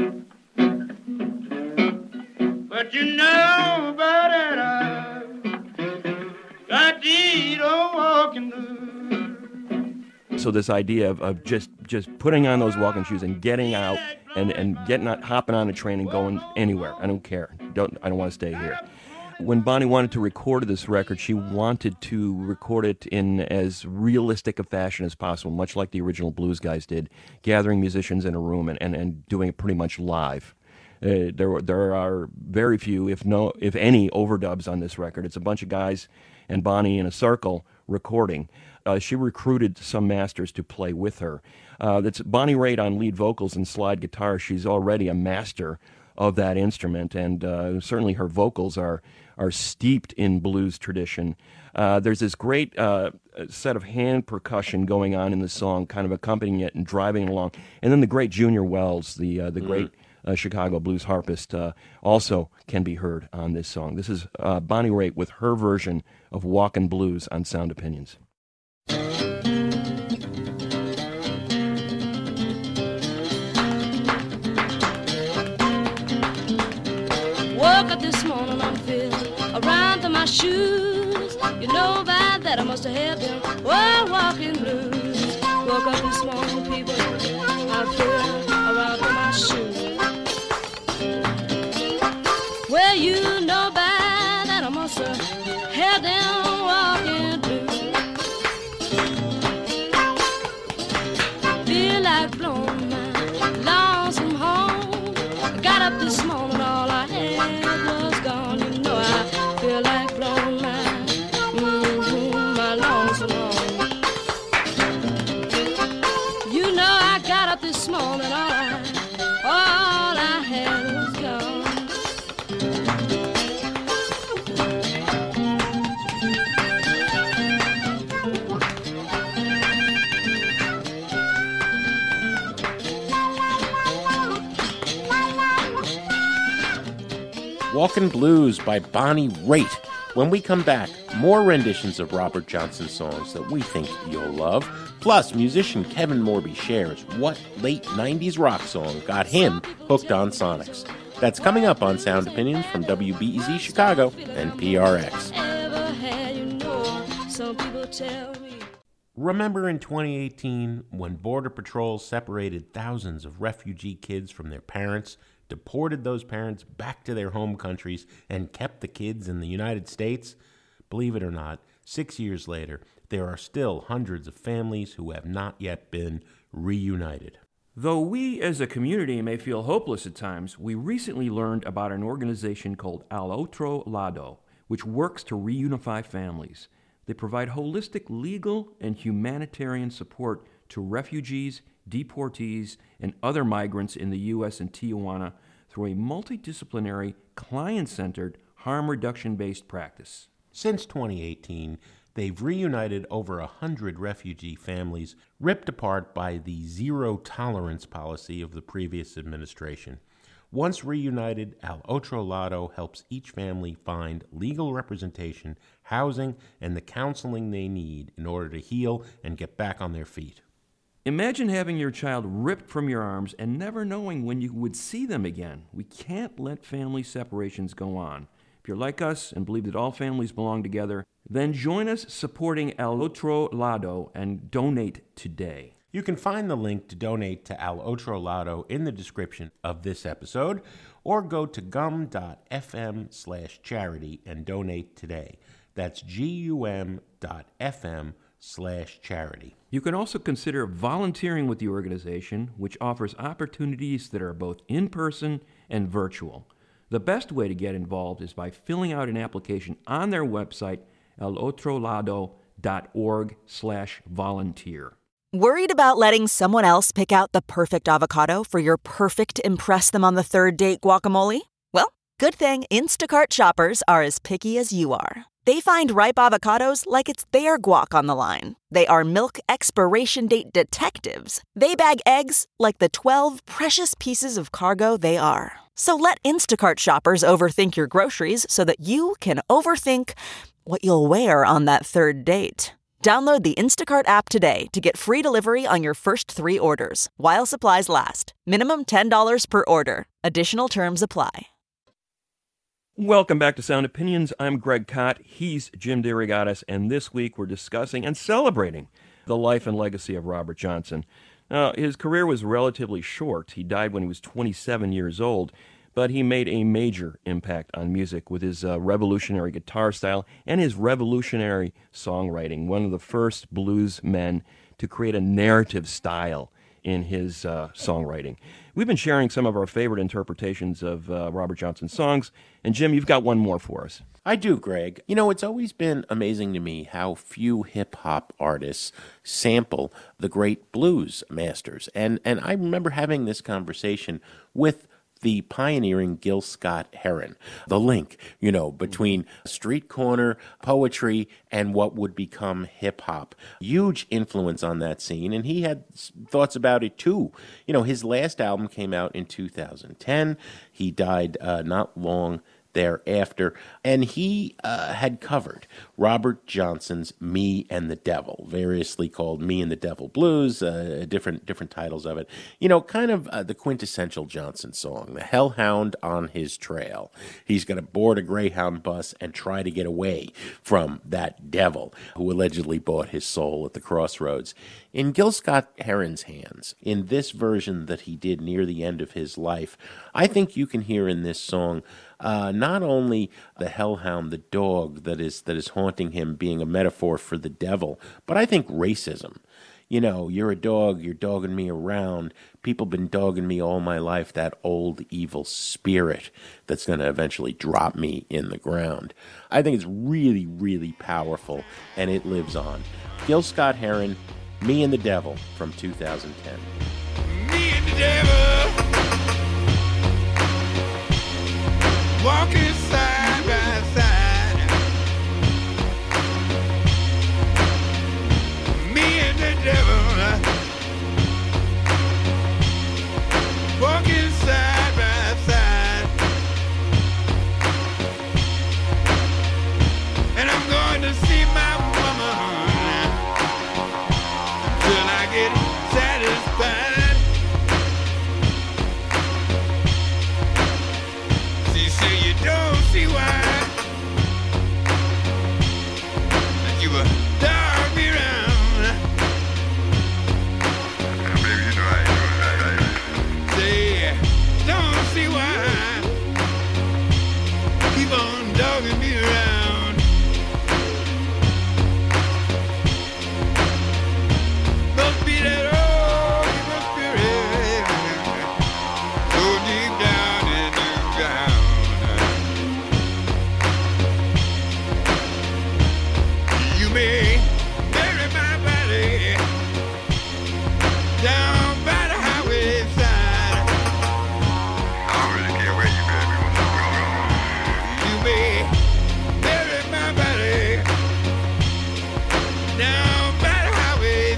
But you know about it, I got to eat or walking blues. So this idea of just putting on those walking shoes and getting out and getting out, hopping on a train and going anywhere. I don't care. I don't want to stay here. When Bonnie wanted to record this record, she wanted to record it in as realistic a fashion as possible, much like the original Blues Guys did, gathering musicians in a room and doing it pretty much live. There are very few, if any, overdubs on this record. It's a bunch of guys and Bonnie in a circle recording. She recruited some masters to play with her. That's Bonnie Raitt on lead vocals and slide guitar. She's already a master of that instrument, and certainly her vocals are steeped in blues tradition. There's this great set of hand percussion going on in the song, kind of accompanying it and driving it along. And then the great Junior Wells, the great Chicago blues harpist, also can be heard on this song. This is Bonnie Raitt with her version of Walkin' Blues on Sound Opinions. Woke up this morning, I'm feeling around to my shoes. You know by that I must have had them walking blues. Woke up this morning, people, I'm feeling around to my shoes. Well, you know by that I must have had them walking blues. Feel like blowing my lonesome home. I got up this morning, all I had was gone. You know I feel like blowing my lonesome home. You know I got up this morning, all I had was gone. Walkin' Blues by Bonnie Raitt. When we come back, more renditions of Robert Johnson songs that we think you'll love. Plus, musician Kevin Morby shares what late 90s rock song got him hooked on Sonics. That's coming up on Sound Opinions from WBEZ Chicago and PRX. Remember in 2018 when Border Patrol separated thousands of refugee kids from their parents, deported those parents back to their home countries, and kept the kids in the United States? Believe it or not, 6 years later, there are still hundreds of families who have not yet been reunited. Though we as a community may feel hopeless at times, we recently learned about an organization called Al Otro Lado, which works to reunify families. They provide holistic legal and humanitarian support to refugees, deportees, and other migrants in the U.S. and Tijuana through a multidisciplinary, client-centered, harm reduction-based practice. Since 2018, they've reunited over 100 refugee families ripped apart by the zero-tolerance policy of the previous administration. Once reunited, Al Otro Lado helps each family find legal representation, housing, and the counseling they need in order to heal and get back on their feet. Imagine having your child ripped from your arms and never knowing when you would see them again. We can't let family separations go on. If you're like us and believe that all families belong together, then join us supporting Al Otro Lado and donate today. You can find the link to donate to Al Otro Lado in the description of this episode, or go to gum.fm/charity and donate today. That's gum.fm/charity. You can also consider volunteering with the organization, which offers opportunities that are both in-person and virtual. The best way to get involved is by filling out an application on their website, alotrolado.org/volunteer. Worried about letting someone else pick out the perfect avocado for your perfect impress them on the third date guacamole? Well, good thing Instacart shoppers are as picky as you are. They find ripe avocados like it's their guac on the line. They are milk expiration date detectives. They bag eggs like the 12 precious pieces of cargo they are. So let Instacart shoppers overthink your groceries so that you can overthink what you'll wear on that third date. Download the Instacart app today to get free delivery on your first 3 orders, while supplies last. Minimum $10 per order. Additional terms apply. Welcome back to Sound Opinions. I'm Greg Kot. He's Jim DeRogatis, and this week we're discussing and celebrating the life and legacy of Robert Johnson. Now, his career was relatively short. He died when he was 27 years old, but he made a major impact on music with his revolutionary guitar style and his revolutionary songwriting. One of the first blues men to create a narrative style in his songwriting. We've been sharing some of our favorite interpretations of Robert Johnson's songs, and Jim, you've got one more for us. I do, Greg. You know, it's always been amazing to me how few hip-hop artists sample the great blues masters. And I remember having this conversation with the pioneering Gil Scott-Heron, the link, you know, between street corner poetry and what would become hip-hop. Huge influence on that scene, and he had thoughts about it too. You know, his last album came out in 2010. He died not long thereafter, and he had covered Robert Johnson's Me and the Devil, variously called Me and the Devil Blues, different titles of it. You know, kind of the quintessential Johnson song, the hellhound on his trail. He's going to board a Greyhound bus and try to get away from that devil who allegedly bought his soul at the crossroads. In Gil Scott-Heron's hands, in this version that he did near the end of his life, I think you can hear in this song not only the hellhound, the dog that is haunting him, being a metaphor for the devil, but I think racism. You know, you're a dog, you're dogging me around. People been dogging me all my life, that old evil spirit that's going to eventually drop me in the ground. I think it's really, really powerful, and it lives on. Gil Scott-Heron, Me and the Devil from 2010. Me and the devil walking side by side. Me and the devil walking side by side. And I'm going to see my woman till I get satisfied. Don't see why you were dog me around. Baby, you know I say, don't see why keep on dogging me around. Must be that old evil spirit so deep down in the ground. Me, bury my body down by the highway side. I don't really care where you bury me when I'm gone. You may bury my body down by the highway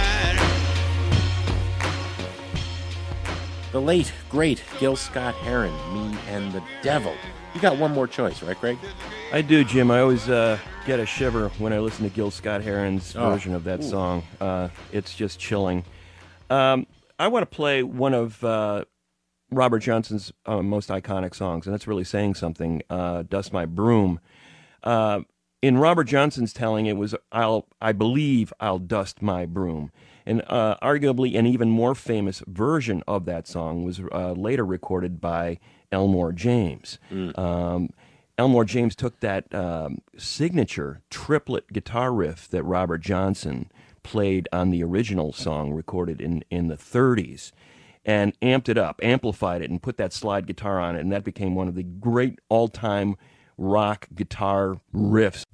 side. The late, great Gil Scott-Heron, Me and the Devil. You got one more choice, right, Greg? I do, Jim. I always get a shiver when I listen to Gil Scott-Heron's version of that song. It's just chilling. I want to play one of Robert Johnson's most iconic songs, and that's really saying something, Dust My Broom. In Robert Johnson's telling, it was, I believe I'll dust my broom. And arguably an even more famous version of that song was later recorded by Elmore James. Elmore James took that signature triplet guitar riff that Robert Johnson played on the original song recorded in the 30s and amped it up, amplified it, and put that slide guitar on it, and that became one of the great all-time rock guitar riffs.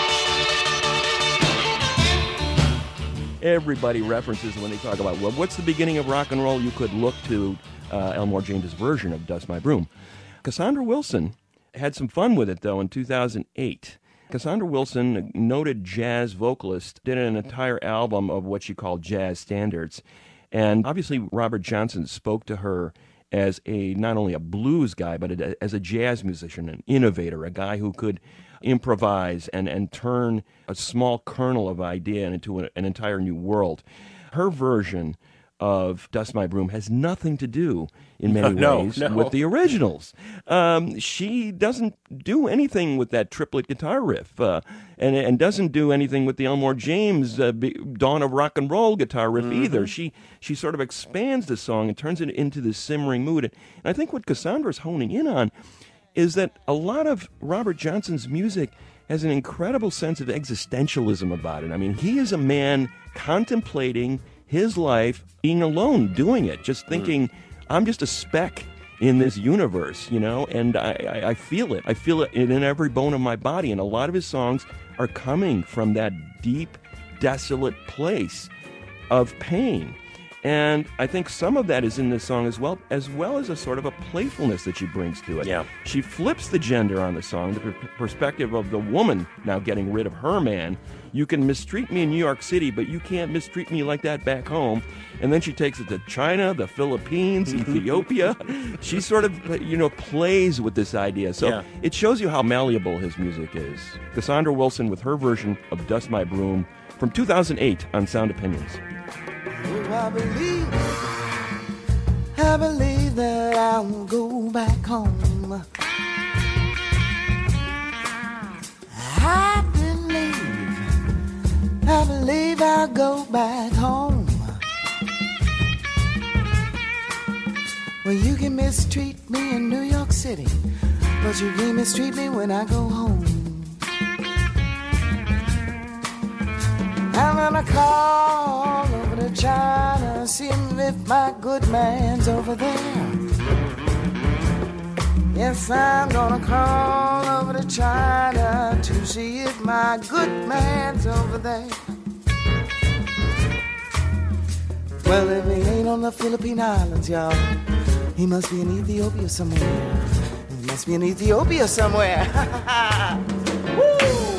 Everybody references when they talk about, well, what's the beginning of rock and roll? You could look to Elmore James' version of Dust My Broom. Cassandra Wilson had some fun with it, though, in 2008. Cassandra Wilson, a noted jazz vocalist, did an entire album of what she called jazz standards. And obviously Robert Johnson spoke to her as not only a blues guy, but as a jazz musician, an innovator, a guy who could improvise and turn a small kernel of idea into an entire new world. Her version of Dust My Broom has nothing to do, in many ways, No. with the originals. She doesn't do anything with that triplet guitar riff, and doesn't do anything with the Elmore James Dawn of Rock and Roll guitar riff either. She sort of expands the song and turns it into this simmering mood. And I think what Cassandra's honing in on is that a lot of Robert Johnson's music has an incredible sense of existentialism about it. I mean, he is a man contemplating his life, being alone, doing it, just thinking, I'm just a speck in this universe, you know, and I feel it. I feel it in every bone of my body, and a lot of his songs are coming from that deep, desolate place of pain. And I think some of that is in this song as well as a sort of a playfulness that she brings to it. Yeah. She flips the gender on the song, the perspective of the woman now getting rid of her man. You can mistreat me in New York City, but you can't mistreat me like that back home. And then she takes it to China, the Philippines, Ethiopia. She sort of, plays with this idea. So it shows you how malleable his music is. Cassandra Wilson with her version of Dust My Broom from 2008 on Sound Opinions. I believe that I will go back home. I believe I'll go back home. Well, you can mistreat me in New York City, but you can't mistreat me when I go home. I'm gonna call over to China, see if my good man's over there. Yes, I'm gonna call over to China to see if my good man's over there. Well, if he ain't on the Philippine Islands, y'all, he must be in Ethiopia somewhere. He must be in Ethiopia somewhere. Woo!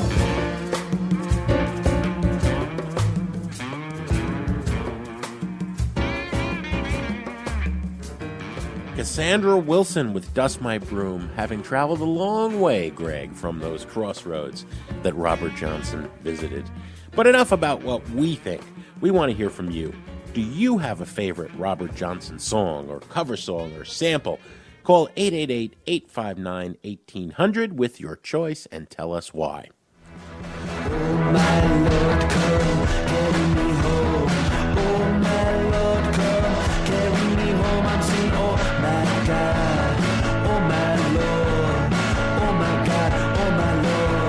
Cassandra Wilson with Dust My Broom, having traveled a long way, Greg, from those crossroads that Robert Johnson visited. But enough about what we think. We want to hear from you. Do you have a favorite Robert Johnson song or cover song or sample? Call 888-859-1800 with your choice and tell us why. Oh, my Lord, come carry me home. Oh, my Lord, come carry me home. I'm saying, oh, my God. Oh, my Lord. Oh, my God. Oh, my Lord.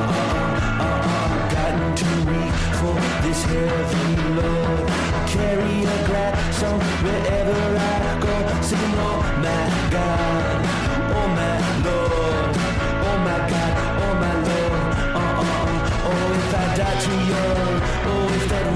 Gotten too weak for this heavy load. Carry a glad song wherever I go. Singing, oh, my God. Oh, my Lord. Oh, my God. Oh, my Lord. Oh, if I die too young, oh, if that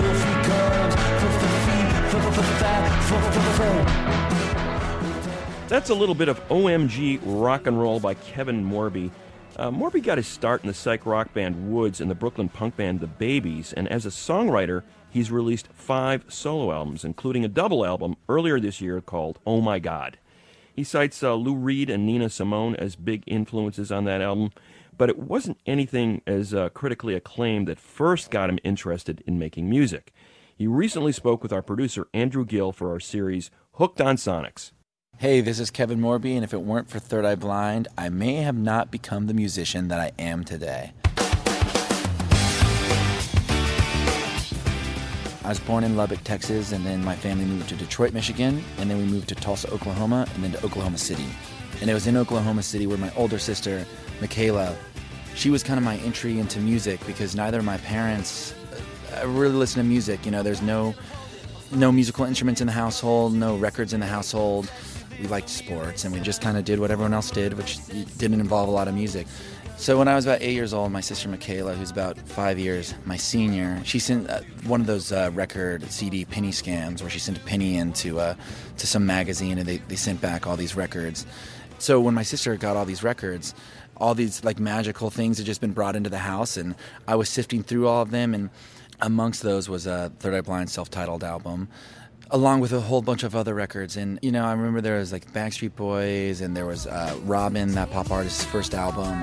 wolfie comes, That's a little bit of OMG rock and roll by Kevin Morby. Morby got his start in the psych rock band Woods and the Brooklyn punk band The Babies, and as a songwriter, he's released 5 solo albums, including a double album earlier this year called Oh My God. He cites Lou Reed and Nina Simone as big influences on that album, but it wasn't anything as critically acclaimed that first got him interested in making music. He recently spoke with our producer Andrew Gill for our series Hooked on Sonics. Hey, this is Kevin Morby, and if it weren't for Third Eye Blind, I may have not become the musician that I am today. I was born in Lubbock, Texas, and then my family moved to Detroit, Michigan, and then we moved to Tulsa, Oklahoma, and then to Oklahoma City. And it was in Oklahoma City where my older sister, Michaela, she was kind of my entry into music because neither of my parents really listen to music. You know, there's no musical instruments in the household, no records in the household. We liked sports, and we just kind of did what everyone else did, which didn't involve a lot of music. So when I was about 8 years old, my sister Michaela, who's about 5 years my senior, she sent one of those record CD penny scams where she sent a penny into to some magazine, and they sent back all these records. So when my sister got all these records, all these like magical things had just been brought into the house, and I was sifting through all of them, and amongst those was a Third Eye Blind self-titled album, along with a whole bunch of other records. And, you know, I remember there was like Backstreet Boys, and there was Robin, that pop artist's first album.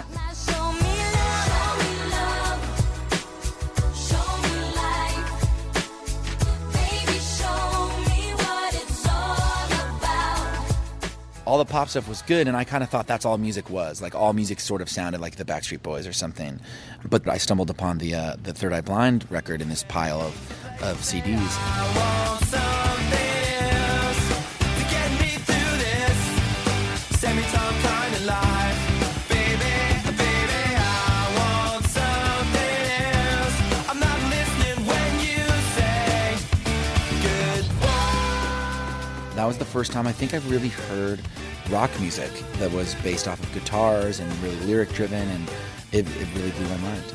all the pop stuff was good, and I kind of thought that's all music was. Like, all music sort of sounded like the Backstreet Boys or something. But I stumbled upon the Third Eye Blind record in this pile of CDs. I want something else to get me through this semi-time kind of life. Baby, baby, I want something else. I'm not listening when you say goodbye. That was the first time I think I've really heard rock music that was based off of guitars and really lyric driven, and it really blew my mind.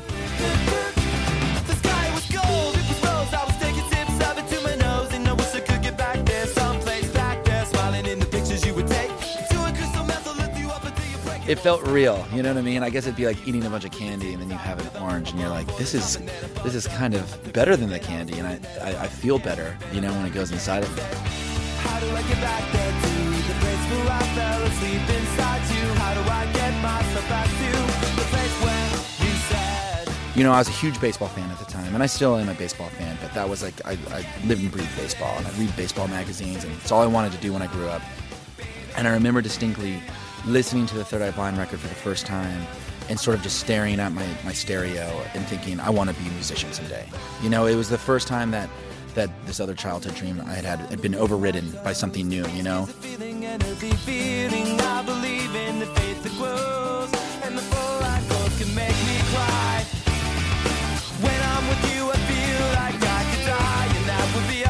The sky was gold, it was rose. I was taking sips of it to my nose, and I wish I could get back there, someplace back there, smiling in the pictures you would take. Doing crystal meth, I'll lift you up until you break. It felt real, you know what I mean? I guess it'd be like eating a bunch of candy and then you have an orange and you're like, this is kind of better than the candy, and I feel better, you know, when it goes inside of me. How do I get back there to the place where I fell asleep inside you? How do I get myself back to the place where you said? You know, I was a huge baseball fan at the time, and I still am a baseball fan, but that was like, I lived and breathed baseball, and I read baseball magazines, and it's all I wanted to do when I grew up. And I remember distinctly listening to the Third Eye Blind record for the first time and sort of just staring at my stereo and thinking, I want to be a musician someday. You know, it was the first time that this other childhood dream I had been overridden by something new, you know? Feeling and every feeling, I believe in the faith that grows, and the full I go can make me cry. When I'm with you, I feel like I could die, and that would be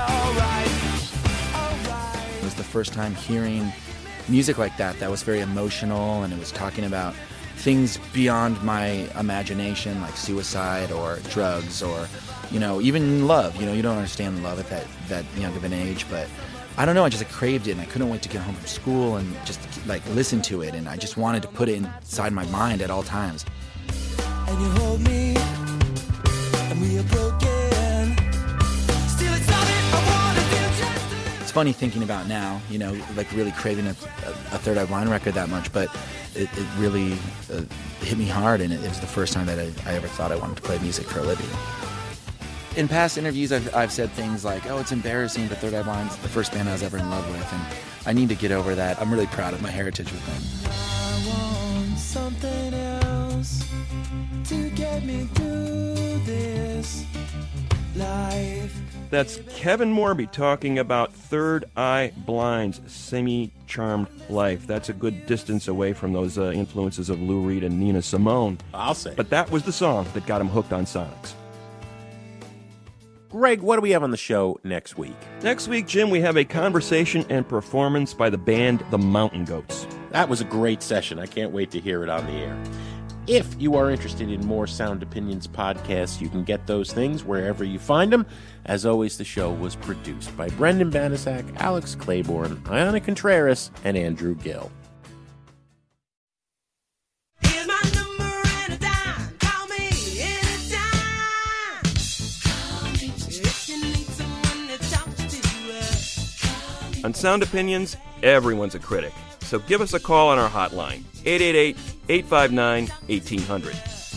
alright. It was the first time hearing music like that was very emotional, and it was talking about things beyond my imagination, like suicide or drugs or, you know, even love. You know, you don't understand love at that young of an age, but I don't know, I just craved it, and I couldn't wait to get home from school and just like listen to it, and I just wanted to put it inside my mind at all times. And you hold me, and we are broken. Still it's all that I wanna do just to... It's funny thinking about now, you know, like really craving a Third Eye Blind record that much, but it really hit me hard, and it was the first time that I ever thought I wanted to play music for a living. In past interviews, I've said things like, oh, it's embarrassing, but Third Eye Blind's the first band I was ever in love with, and I need to get over that. I'm really proud of my heritage with them. I want something else to get me through this life. That's Kevin Morby talking about Third Eye Blind's Semi-Charmed Life. That's a good distance away from those influences of Lou Reed and Nina Simone. I'll say. But that was the song that got him hooked on Sonics. Greg, what do we have on the show next week? Next week, Jim, we have a conversation and performance by the band The Mountain Goats. That was a great session. I can't wait to hear it on the air. If you are interested in more Sound Opinions podcasts, you can get those things wherever you find them. As always, the show was produced by Brendan Banasak, Alex Claiborne, Ayana Contreras, and Andrew Gill. Here's my number and a dime. Call me anytime. Call me if you need someone to talk to. On Sound Opinions, everyone's a critic. So give us a call on our hotline, 888-859-1800.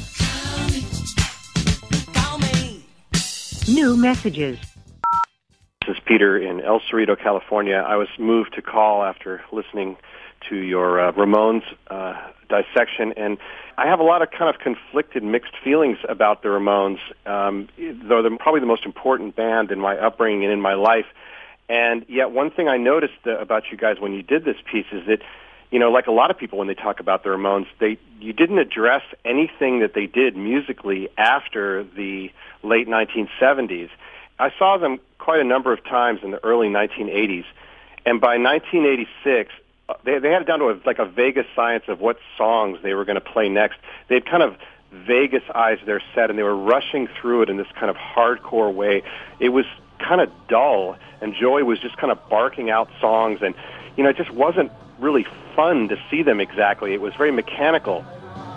New messages. This is Peter in El Cerrito, California. I was moved to call after listening to your Ramones dissection, and I have a lot of kind of conflicted, mixed feelings about the Ramones, though they're probably the most important band in my upbringing and in my life. And yet one thing I noticed about you guys when you did this piece is that, you know, like a lot of people when they talk about the Ramones, you didn't address anything that they did musically after the late 1970s. I saw them quite a number of times in the early 1980s, and by 1986, they had it down to a Vegas science of what songs they were going to play next. They'd kind of Vegas-ized their set, and they were rushing through it in this kind of hardcore way. It was kind of dull, and Joey was just kind of barking out songs, and, you know, it just wasn't really fun to see them exactly. It was very mechanical.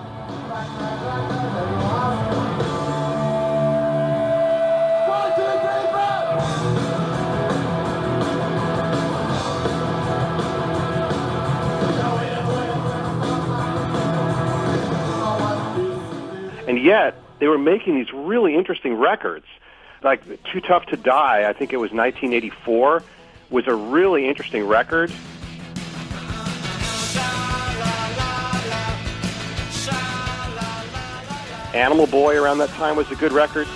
And yet, they were making these really interesting records. Like Too Tough to Die, I think it was 1984, was a really interesting record. Animal Boy around that time was a good record.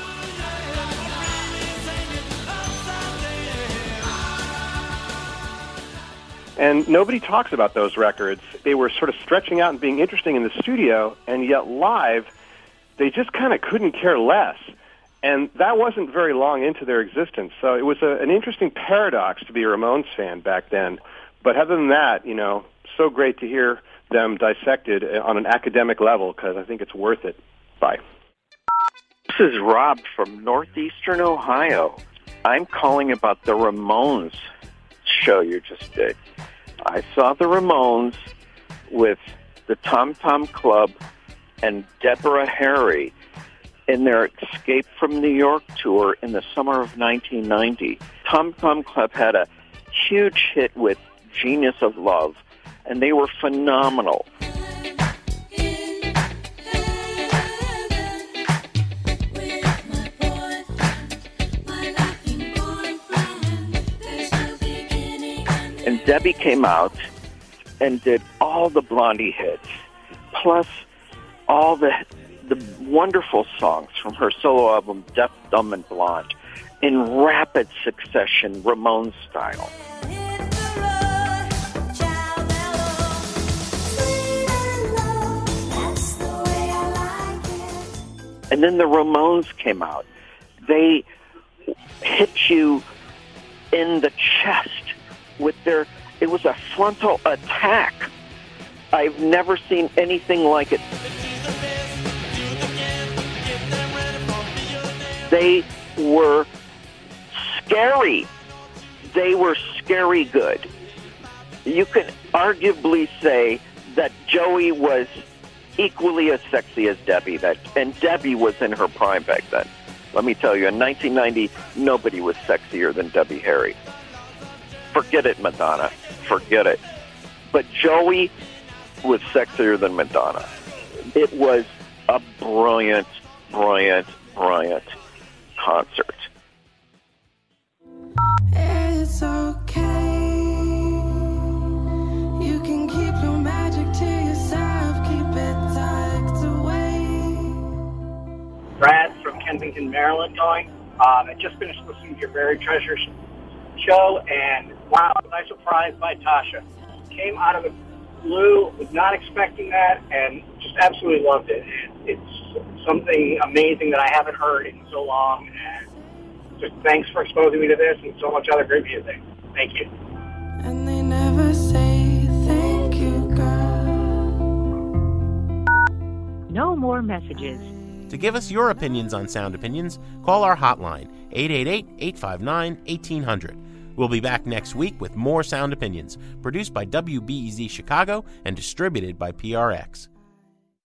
And nobody talks about those records. They were sort of stretching out and being interesting in the studio, and yet live, they just kind of couldn't care less. And that wasn't very long into their existence. So it was an interesting paradox to be a Ramones fan back then. But other than that, you know, so great to hear them dissected on an academic level, because I think it's worth it. Bye. This is Rob from northeastern Ohio. I'm calling about the Ramones show you just did. I saw the Ramones with the Tom Tom Club and Deborah Harry in their Escape from New York tour in the summer of 1990. Tom Tom Club had a huge hit with Genius of Love, and they were phenomenal. And Debbie came out and did all the Blondie hits, plus all the wonderful songs from her solo album, Deaf, Dumb, and Blonde, in rapid succession, Ramones style. And then the Ramones came out. They hit you in the chest with it was a frontal attack. I've never seen anything like it. They were scary. They were scary good. You could arguably say that Joey was equally as sexy as Debbie, and Debbie was in her prime back then. Let me tell you, in 1990, nobody was sexier than Debbie Harry. Forget it, Madonna. Forget it. But Joey was sexier than Madonna. It was a brilliant, brilliant, brilliant concert. It's okay. You can keep your magic to yourself. Keep it tucked away. Brad from Kensington, Maryland calling. I just finished listening to your Buried Treasures show, and wow, was I surprised by Tasha. Came out of the blue, was not expecting that, and just absolutely loved it. And it's something amazing that I haven't heard in so long, and just thanks for exposing me to this and so much other great music. Thank you. And they never say thank you, girl. No more messages. To give us your opinions on Sound Opinions, call our hotline, 888-859-1800. We'll be back next week with more Sound Opinions, produced by WBEZ Chicago and distributed by PRX.